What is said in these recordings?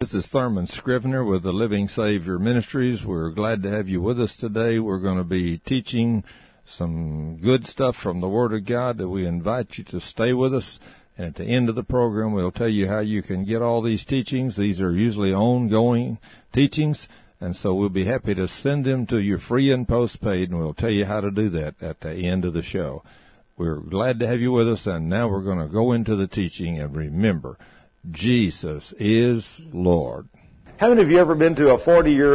This is Thurman Scrivener with the Living Savior Ministries. We're glad to have you with us today. We're going to be teaching some good stuff from the Word of God that we invite you to stay with us. And at the end of the program, we'll tell you how you can get all these teachings. These are usually ongoing teachings, and so we'll be happy to send them to you free and postpaid, and we'll tell you how to do that at the end of the show. We're glad to have you with us, and now we're going to go into the teaching. And remember, Jesus is Lord. How many of you ever been to a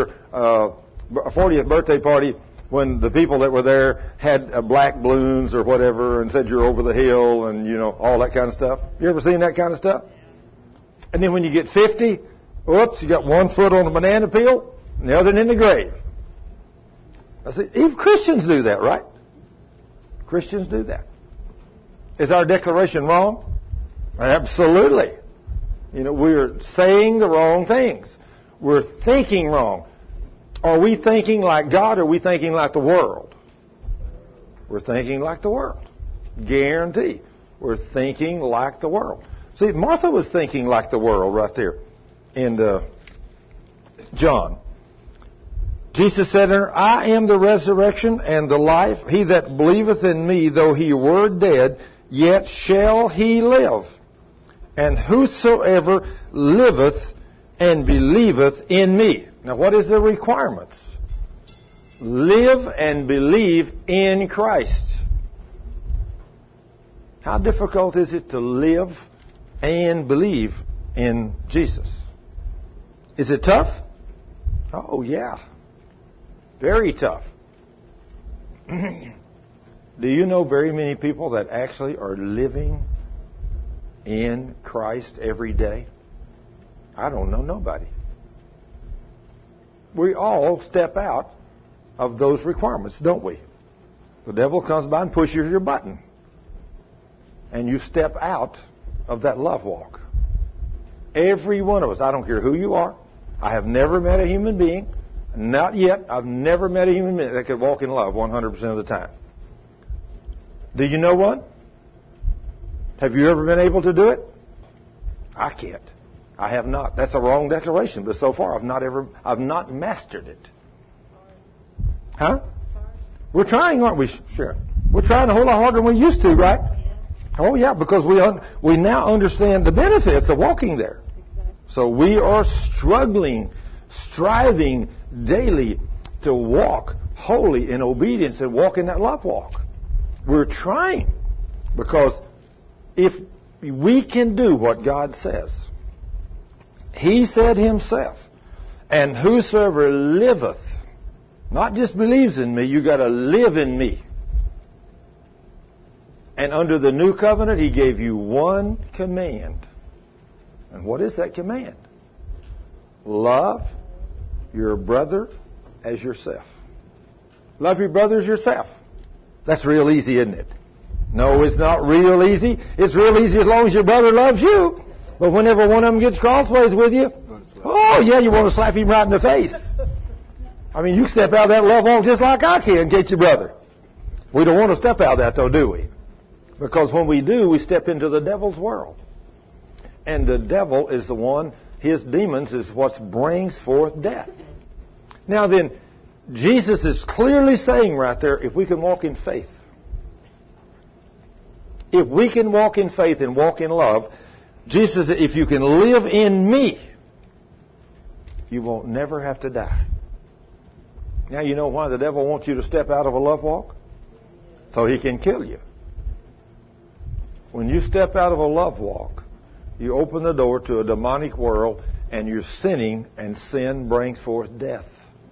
40th birthday party when the people that were there had black balloons or whatever and said you're over the hill and, you know, all that kind of stuff? You ever seen that kind of stuff? And then when you get 50, whoops, you got one foot on the banana peel and the other in the grave. I see, even Christians do that, right? Christians do that. Is our declaration wrong? Absolutely. You know, we're saying the wrong things. We're thinking wrong. Are we thinking like God or are we thinking like the world? We're thinking like the world. Guarantee. We're thinking like the world. See, Martha was thinking like the world right there in John. Jesus said to her, I am the resurrection and the life. He that believeth in me, though he were dead, yet shall he live. And whosoever liveth and believeth in me. Now, what is the requirements? Live and believe in Christ. How difficult is it to live and believe in Jesus? Is it tough? Oh, yeah. Very tough. Do you know very many people that actually are living in Christ every day? I don't know nobody. We all step out of those requirements, don't we? The devil comes by and pushes your button. And you step out of that love walk. Every one of us. I don't care who you are. I have never met a human being, not yet, I've never met a human being that could walk in love 100% of the time. Do you know one? Have you ever been able to do it? I can't. I have not. That's a wrong declaration, but so far I've not mastered it. Huh? We're trying, aren't we? Sure. We're trying a whole lot harder than we used to, right? Oh yeah, because we now understand the benefits of walking there. So we are striving daily to walk holy in obedience and walk in that love walk. We're trying because if we can do what God says, He said Himself, and whosoever liveth, not just believes in me, you got to live in me. And under the new covenant, He gave you one command. And what is that command? Love your brother as yourself. Love your brother as yourself. That's real easy, isn't it? No, it's not real easy. It's real easy as long as your brother loves you. But whenever one of them gets crossways with you, oh yeah, you want to slap him right in the face. I mean, you step out of that love walk just like I can, get your brother. We don't want to step out of that though, do we? Because when we do, we step into the devil's world. And the devil is the one, his demons is what brings forth death. Now then, Jesus is clearly saying right there, if we can walk in faith, if we can walk in faith and walk in love, Jesus said, if you can live in me, you won't never have to die. Now you know why the devil wants you to step out of a love walk? So he can kill you. When you step out of a love walk, you open the door to a demonic world and you're sinning, and sin brings forth death.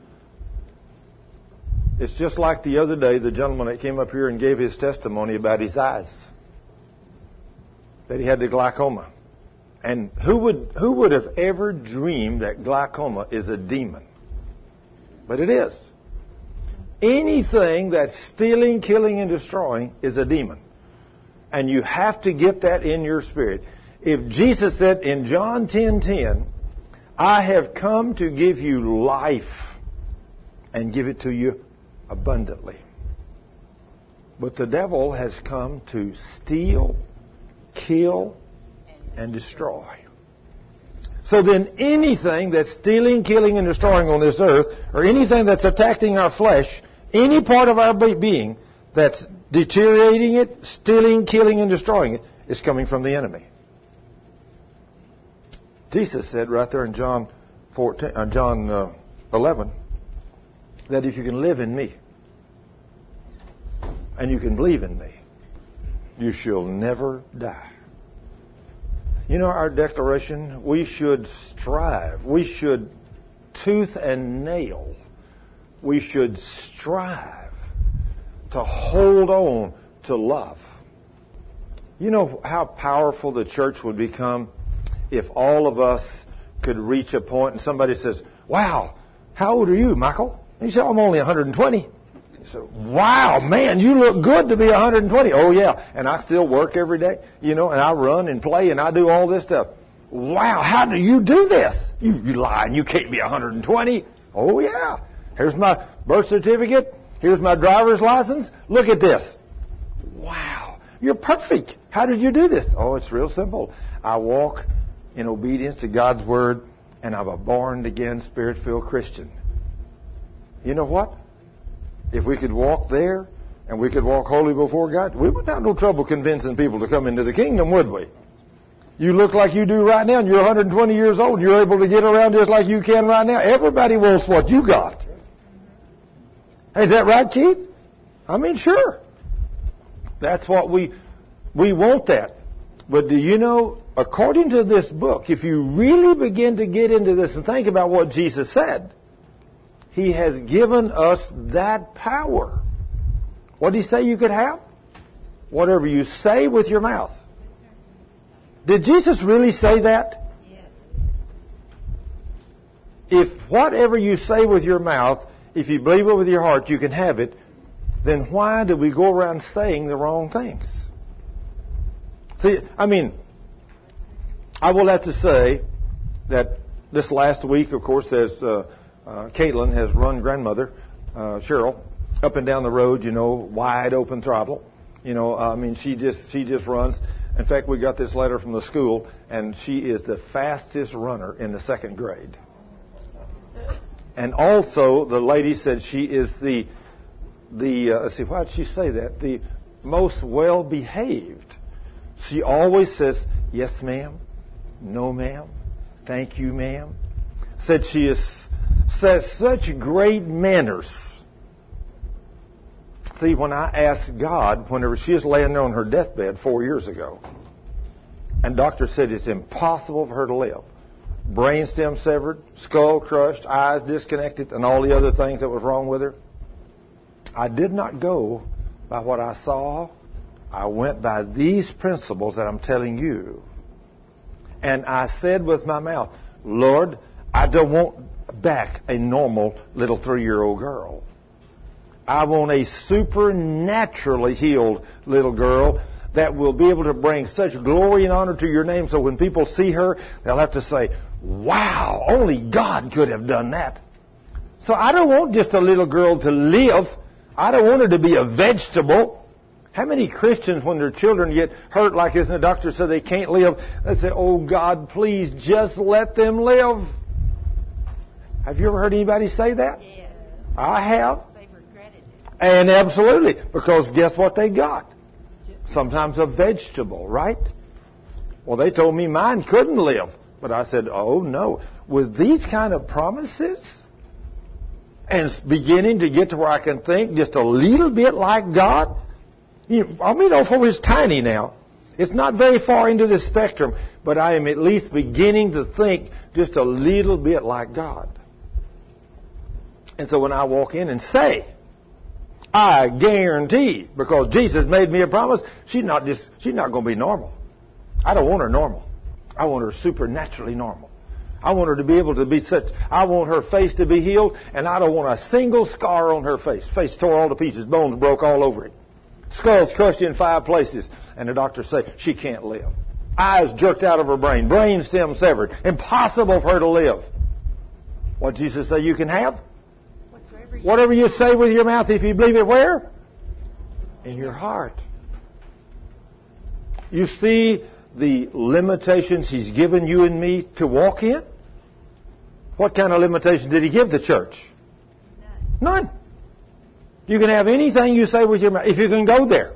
It's just like the other day, the gentleman that came up here and gave his testimony about his eyes, that he had the glaucoma. And who would have ever dreamed that glaucoma is a demon? But it is. Anything that's stealing, killing, and destroying is a demon. And you have to get that in your spirit. If Jesus said in John 10:10, I have come to give you life and give it to you abundantly. But the devil has come to steal, kill, and destroy. So then anything that's stealing, killing, and destroying on this earth, or anything that's attacking our flesh, any part of our being that's deteriorating it, stealing, killing, and destroying it, is coming from the enemy. Jesus said right there in John 11, that if you can live in me, and you can believe in me, you shall never die. You know our declaration? We should strive. We should tooth and nail. We should strive to hold on to love. You know how powerful the church would become if all of us could reach a point and somebody says, "Wow, how old are you, Michael?" And you say, "I'm only 120. You say, "Wow, man, you look good to be 120. "Oh, yeah, and I still work every day, and I run and play and I do all this stuff. "Wow, how do you do this? You lying, you can't be 120. "Oh, yeah. Here's my birth certificate. Here's my driver's license. Look at this. Wow, you're perfect. How did you do this?" "Oh, it's real simple. I walk in obedience to God's Word, and I'm a born-again, Spirit-filled Christian." You know what? If we could walk there, and we could walk holy before God, we wouldn't have no trouble convincing people to come into the kingdom, would we? You look like you do right now, and you're 120 years old, and you're able to get around just like you can right now. Everybody wants what you got. Hey, is that right, Keith? I mean, sure. That's what we want that. But do you know, according to this book, if you really begin to get into this and think about what Jesus said, He has given us that power. What did He say you could have? Whatever you say with your mouth. Did Jesus really say that? If whatever you say with your mouth, if you believe it with your heart, you can have it, then why do we go around saying the wrong things? See, I will have to say that this last week, of course, as Caitlin has run grandmother, Cheryl, up and down the road, wide open throttle. She just runs. In fact, we got this letter from the school, and she is the fastest runner in the 2nd grade. And also, the lady said she is why did she say that? The most well-behaved. She always says, "Yes, ma'am. No, ma'am. Thank you, ma'am." Said she says such great manners. See, when I asked God, whenever she was laying there on her deathbed 4 years ago, and doctor said it's impossible for her to live, brainstem severed, skull crushed, eyes disconnected, and all the other things that was wrong with her, I did not go by what I saw. I went by these principles that I'm telling you. And I said with my mouth, "Lord, I don't want back a normal little 3-year-old girl. I want a supernaturally healed little girl that will be able to bring such glory and honor to your name, so when people see her, they'll have to say, 'Wow, only God could have done that.'" So I don't want just a little girl to live. I don't want her to be a vegetable. How many Christians, when their children get hurt like this and the doctor said they can't live, they say, "Oh, God, please just let them live"? Have you ever heard anybody say that? Yes. I have. They regretted it. And absolutely, because guess what they got? Sometimes a vegetable, right? Well, they told me mine couldn't live. But I said, "Oh, no. With these kind of promises, and beginning to get to where I can think just a little bit like God," although it's tiny now. It's not very far into the spectrum, but I am at least beginning to think just a little bit like God. And so when I walk in and say, I guarantee, because Jesus made me a promise, she's not going to be normal. I don't want her normal. I want her supernaturally normal. I want her to be able to be I want her face to be healed, and I don't want a single scar on her face. Face tore all to pieces, bones broke all over it. Skulls crushed in 5 places, and the doctors say she can't live. Eyes jerked out of her brain, brain stem severed. Impossible for her to live. What did Jesus say you can have? Whatever you say with your mouth, if you believe it, where? In your heart. You see, the limitations He's given you and me to walk in? What kind of limitations did He give the church? None. You can have anything you say with your mouth, if you can go there.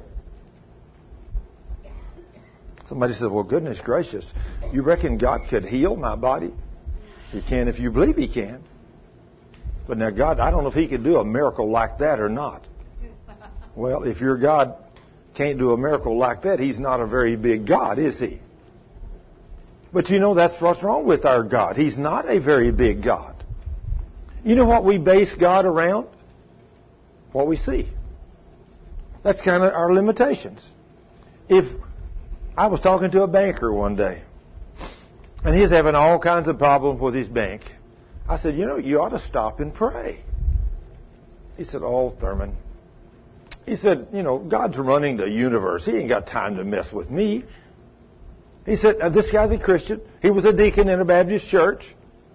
Somebody said, well, goodness gracious, you reckon God could heal my body? He can if you believe He can. But now God, I don't know if He could do a miracle like that or not. Well, if your God can't do a miracle like that, He's not a very big God, is He? But you know, that's what's wrong with our God. He's not a very big God. You know what we base God around? What we see. That's kind of our limitations. If I was talking to a banker one day, and he's having all kinds of problems with his bank. I said, you know, you ought to stop and pray. He said, oh, Thurman. He said, you know, God's running the universe. He ain't got time to mess with me. He said, this guy's a Christian. He was a deacon in a Baptist church.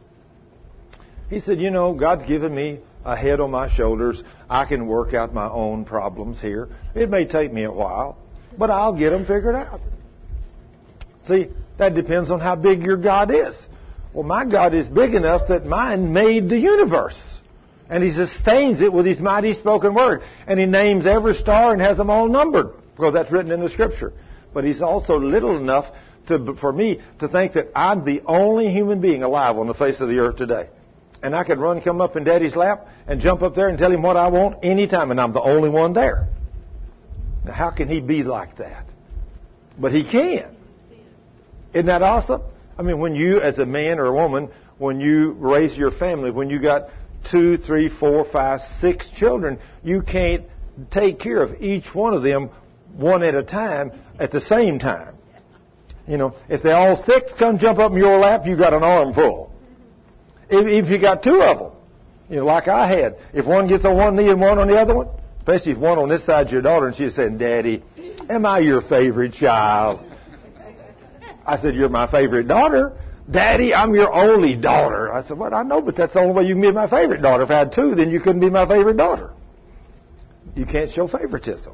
He said, you know, God's given me a head on my shoulders. I can work out my own problems here. It may take me a while, but I'll get them figured out. See, that depends on how big your God is. Well, my God is big enough that mine made the universe. And He sustains it with His mighty spoken word. And He names every star and has them all numbered. Because that's written in the Scripture. But He's also little enough for me to think that I'm the only human being alive on the face of the earth today. And I could come up in Daddy's lap and jump up there and tell Him what I want anytime. And I'm the only one there. Now, how can He be like that? But He can. Isn't that awesome? I mean, when you, as a man or a woman, when you raise your family, when you got 2, 3, 4, 5, 6 children, you can't take care of each one of them one at a time at the same time. You know, if they all 6 come jump up in your lap, you got an armful. If you got 2 of them, you know, like I had, if one gets on one knee and one on the other one, especially if one on this side's your daughter and she's saying, Daddy, am I your favorite child? I said, you're my favorite daughter. Daddy, I'm your only daughter. I said, well, I know, but that's the only way you can be my favorite daughter. If I had 2, then you couldn't be my favorite daughter. You can't show favoritism.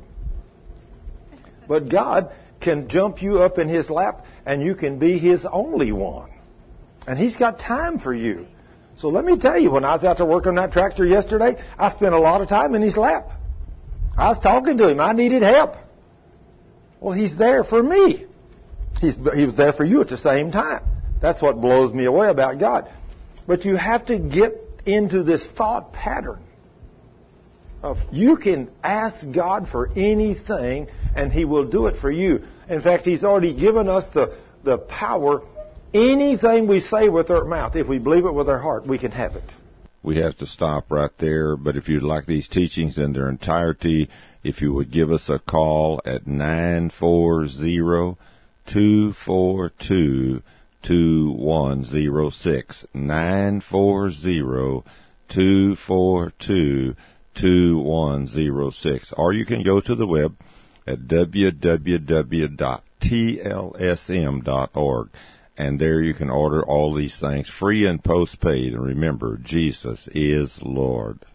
But God can jump you up in His lap, and you can be His only one. And He's got time for you. So let me tell you, when I was out to work on that tractor yesterday, I spent a lot of time in His lap. I was talking to Him. I needed help. Well, He's there for me. He was there for you at the same time. That's what blows me away about God. But you have to get into this thought pattern of you can ask God for anything and He will do it for you. In fact, He's already given us the power. Anything we say with our mouth, if we believe it with our heart, we can have it. We have to stop right there, but if you'd like these teachings in their entirety, if you would give us a call at 940-242-2106, 940-242-2106. Or you can go to the web at www.tlsm.org. And there you can order all these things free and postpaid. And remember, Jesus is Lord.